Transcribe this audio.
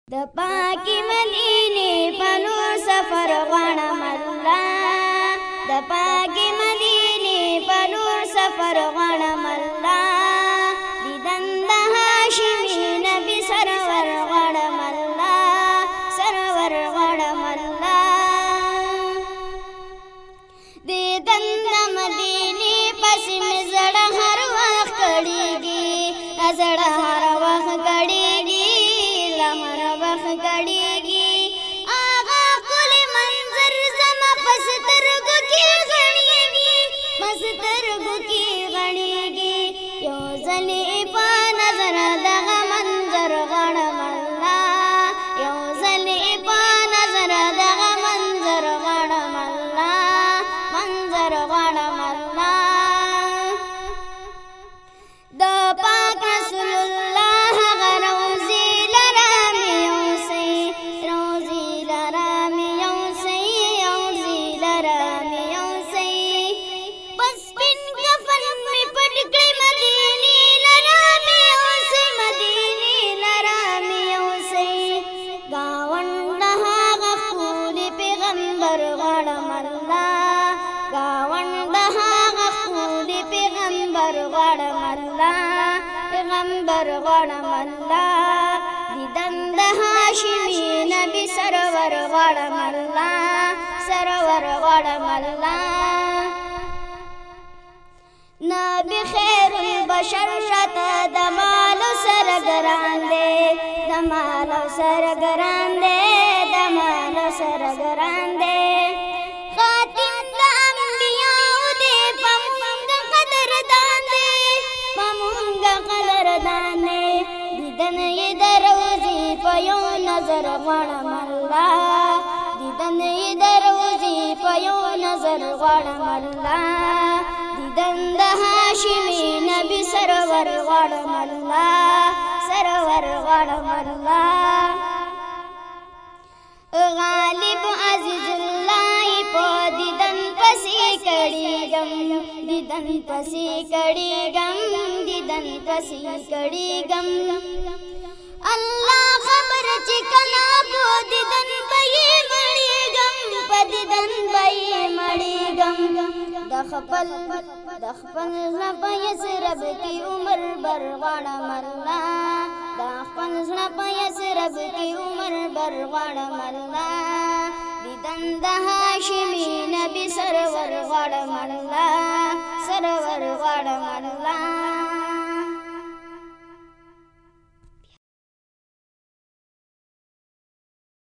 د پاکی مدینه پنور سفر غواړم الله د پاکی مدینه پنور سفر غواړم الله دیدن د هاشمی نبی سرور غواړم الله سرور غواړم الله دیدن د مدینه پس می زړه هر وخت کړيږي زړه هر وخت کړيږي کڑیگی آغا کل منظر زما پسترگو کی غنیگی پسترگو کی غنیگی یو زلی پا نظر دغ منظر غنم اللہ یو زلی پا نظر دغ منظر غنم اللہ منظر غنم اللہ دا پاک رسول اللہ غروزی پیغمبر غواړم الله دیدن د هاشمی نبی سرور غواړم الله سرور غواړم الله نبی خیر البشر شته د مالو سره ګران دی د مالو سره ګران دی د مالو سره ګران دی خاتم د انبیاء دی پمږ قدردان دی پمږ قدردان دی دیدن یې د روزي په یو نظر غواړم الله دیدن یې د روزي په یو نظر غواړم الله دیدن د هاشمی نبی سرور غواړم الله سرور غواړم الله غالب عزیز الله په دیدن پسې کړيږم دیدن پسې کړيږم دیدن پسې کړيږم الله خبر چې کنا په دیدن به مړېږم په دیدن به مړېږم د خپل زړه په یسرب کې عمر بر غواړم الله د خپل زړه په یسرب کې عمر بر غواړم الله دیدن د هاشمی نبی سرور غواړم الله سرور غواړم الله